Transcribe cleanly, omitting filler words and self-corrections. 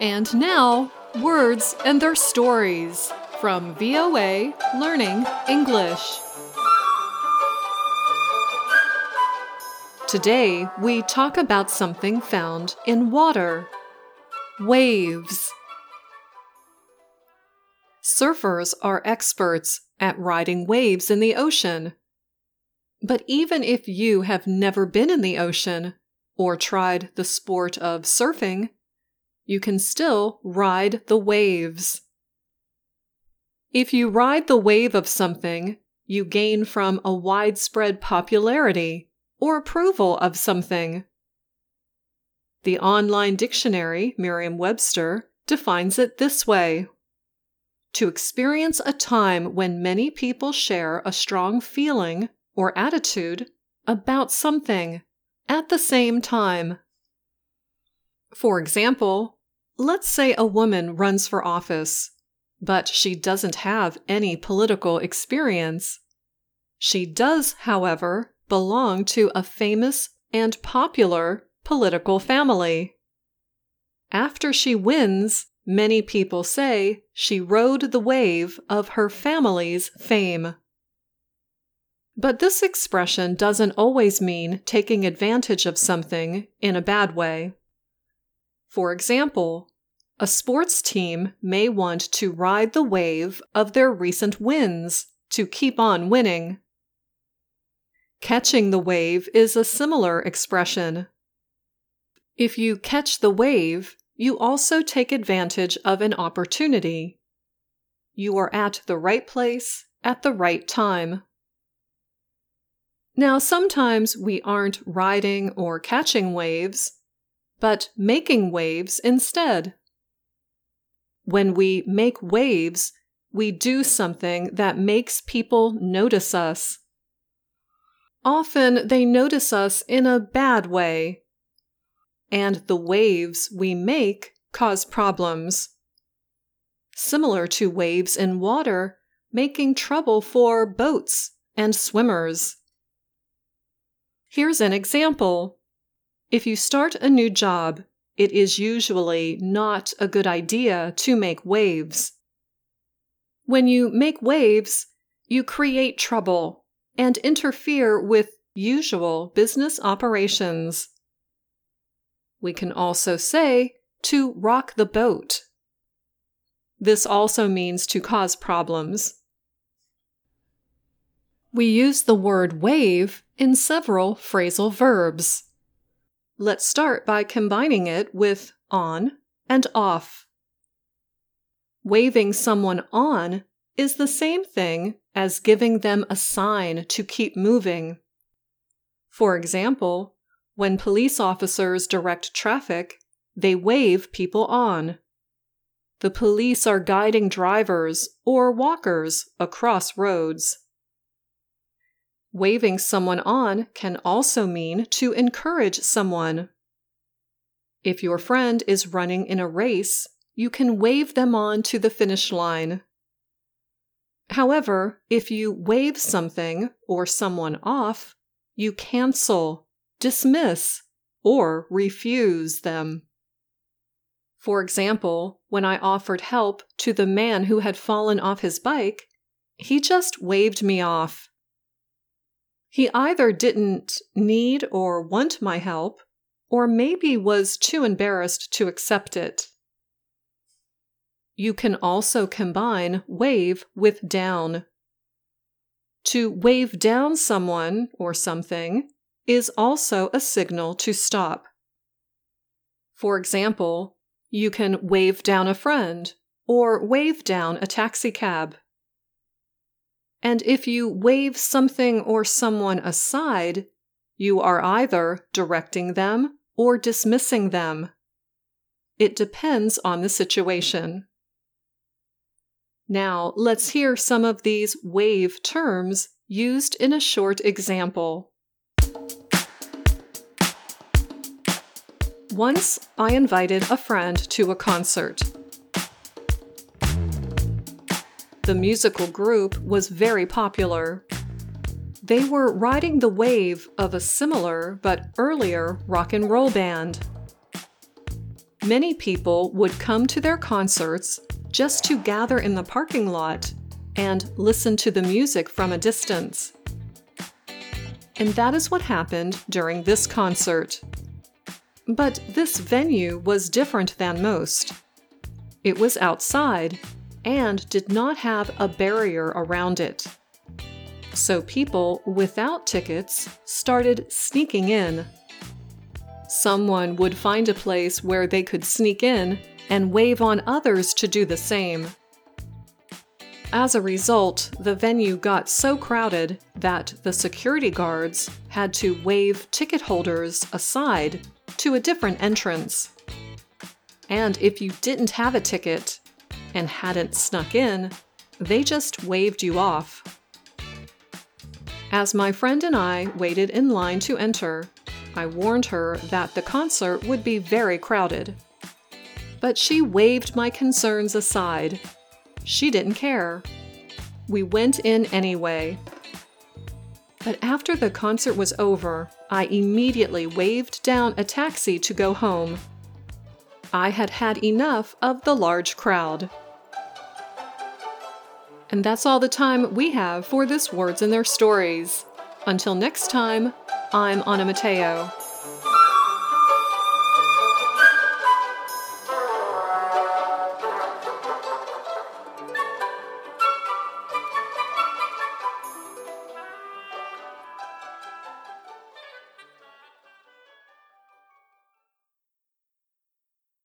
And now, words and their stories from VOA Learning English. Today, we talk about something found in water. Waves. Surfers are experts at riding waves in the ocean. But even if you have never been in the ocean or tried the sport of surfing, you can still ride the waves. If you ride the wave of something, you gain from a widespread popularity or approval of something. The online dictionary, Merriam-Webster, defines it this way: to experience a time when many people share a strong feeling or attitude about something at the same time. For example, let's say a woman runs for office, but she doesn't have any political experience. She does, however, belong to a famous and popular political family. After she wins, many people say she rode the wave of her family's fame. But this expression doesn't always mean taking advantage of something in a bad way. For example, a sports team may want to ride the wave of their recent wins to keep on winning. Catching the wave is a similar expression. If you catch the wave, you also take advantage of an opportunity. You are at the right place at the right time. Now, sometimes we aren't riding or catching waves, but making waves instead. When we make waves, we do something that makes people notice us. Often they notice us in a bad way, and the waves we make cause problems. Similar to waves in water, making trouble for boats and swimmers. Here's an example. If you start a new job, it is usually not a good idea to make waves. When you make waves, you create trouble and interfere with usual business operations. We can also say to rock the boat. This also means to cause problems. We use the word wave in several phrasal verbs. Let's start by combining it with on and off. Waving someone on is the same thing as giving them a sign to keep moving. For example, when police officers direct traffic, they wave people on. The police are guiding drivers or walkers across roads. Waving someone on can also mean to encourage someone. If your friend is running in a race, you can wave them on to the finish line. However, if you wave something or someone off, you cancel, dismiss, or refuse them. For example, when I offered help to the man who had fallen off his bike, he just waved me off. He either didn't need or want my help, or maybe was too embarrassed to accept it. You can also combine wave with down. To wave down someone or something is also a signal to stop. For example, you can wave down a friend or wave down a taxi cab. And if you wave something or someone aside, you are either directing them or dismissing them. It depends on the situation. Now, let's hear some of these wave terms used in a short example. Once, I invited a friend to a concert. The musical group was very popular. They were riding the wave of a similar but earlier rock and roll band. Many people would come to their concerts just to gather in the parking lot and listen to the music from a distance. And that is what happened during this concert. But this venue was different than most. It was outside and did not have a barrier around it. So people without tickets started sneaking in. Someone would find a place where they could sneak in and wave on others to do the same. As a result, the venue got so crowded that the security guards had to wave ticket holders aside to a different entrance. And if you didn't have a ticket and hadn't snuck in, they just waved you off. As my friend and I waited in line to enter, I warned her that the concert would be very crowded. But she waved my concerns aside. She didn't care. We went in anyway. But after the concert was over, I immediately waved down a taxi to go home. I had had enough of the large crowd. And that's all the time we have for this Words and Their Stories. Until next time, I'm Anna Mateo.